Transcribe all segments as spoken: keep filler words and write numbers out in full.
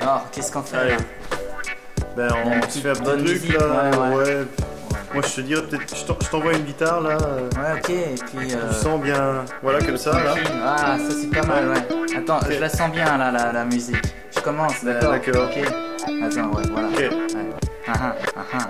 Alors, qu'est-ce qu'on fait Allez. là? Ben Il y a une on se petite fait un petit bonne truc musique, là, ouais, ouais. ouais. Moi je te dirais peut-être, je t'en- je t'envoie une guitare là, euh, Ouais, ok, et puis... Euh... tu sens bien, voilà comme ça là. Ah, ça c'est pas mal, ouais. Attends, Ok. je la sens bien là, la, la musique. Je commence, d'accord? d'accord. Ok. Attends, ouais, voilà. Ok. Ouais. Ah, ah, ah, ah.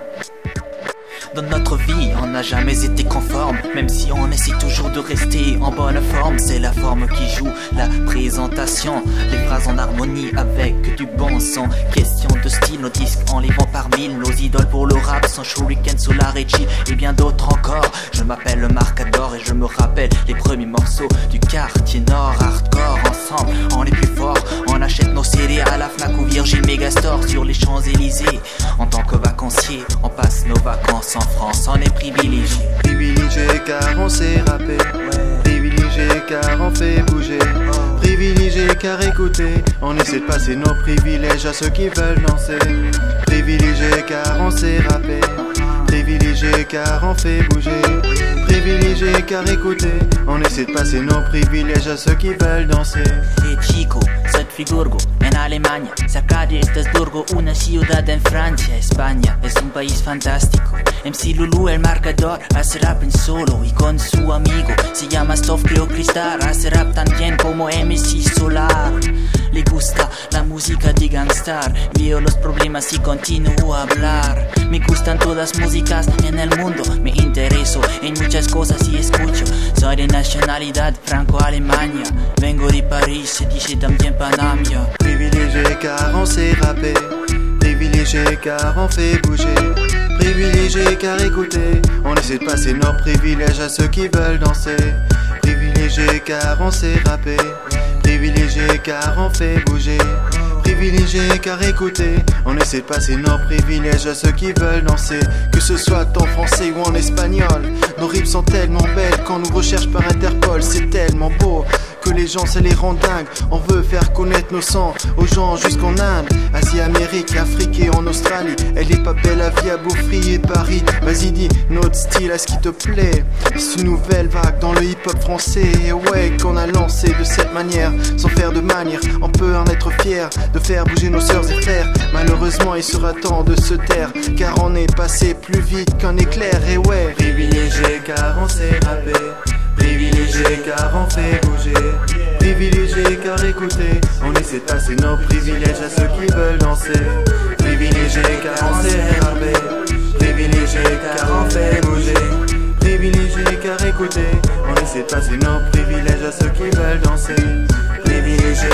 Dans notre vie, on n'a jamais été conforme. Même si on essaie toujours de rester en bonne forme, c'est la forme qui joue la présentation. Les phrases en harmonie avec du bon son. Question de style, nos disques en les vend par mille. Nos idoles pour le rap sont Shuriken, Solar et Chi et bien d'autres encore. Je m'appelle Marcador et je me rappelle les premiers morceaux du quartier nord. Hardcore, ensemble, on est plus fort. On achète nos C D à la Fnac ou Virgin Megastore sur les Champs-Élysées. En tant que vacancier, on passe nos vacances en France, on est privilégié. Privilégié car on sait rapper, privilégié car on fait bouger, privilégié car écoutez, on essaie de passer nos privilèges à ceux qui veulent danser. Privilégié car on sait rapper, privilégié car on fait bouger, privilégié car écoutez, on essaie de passer nos privilèges à ceux qui veulent danser. Hey chico, soy Friburgo, en Alemania. Cerca de Estrasburgo, una ciudad en Francia. España es un país fantástico. M C Lulu, el marcador, hace rap en solo y con su amigo. Se llama Stov Creo Cristal, hace rap tan bien como M C Solar. Le gusta la música de Gangstar, veo los problemas y continúo a hablar. Me gustan todas músicas en el mundo, me intereso en muchas cosas y escucho. Soy de nacionalidad franco-alemania, vengo de París, se dice también Panamia. Privilégié car on sait rapper, privilégié car on fait bouger, privilégié car écoutez, on essaie de passer nos privilèges à ceux qui veulent danser. Privilégié car on sait rapper, privilégié car on fait bouger, privilégié car écoutez, on essaie de passer nos privilèges à ceux qui veulent danser. Que ce soit en français ou en espagnol, nos rimes sont tellement belles quand nous recherche par Interpol. C'est tellement beau que les gens ça les rend dingues. On veut faire connaître nos sons aux gens jusqu'en Inde, Asie, Amérique, Afrique et en Australie. Elle est pas belle la vie à Beaufry et Paris. Vas-y dis notre style à ce qui te plaît. C'est une nouvelle vague dans le hip-hop français. Et ouais qu'on a lancé de cette manière, sans faire de manière. On peut en être fier de faire bouger nos sœurs et frères. Malheureusement il sera temps de se taire, car on est passé plus vite qu'un éclair. Et ouais, privilégié car on sait rapper, privilégié car on fait bouger, privilégié car écoutez, on essaie de passer nos privilèges à ceux qui veulent danser. Privilégié car on sait rapper, privilégié car on fait bouger, privilégié car écoutez, on essaie de passer nos privilèges à ceux qui veulent danser. Privilégié,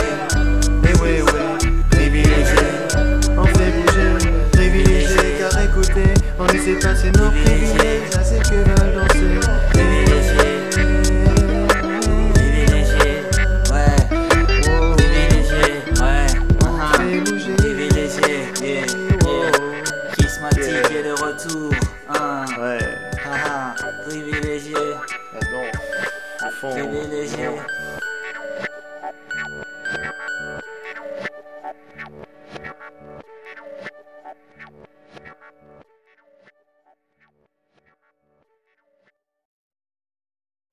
et ouais ouais, privilégié, on fait bouger, privilégié car écoutez, on essaie de passer nos privilèges à ceux qui veulent danser.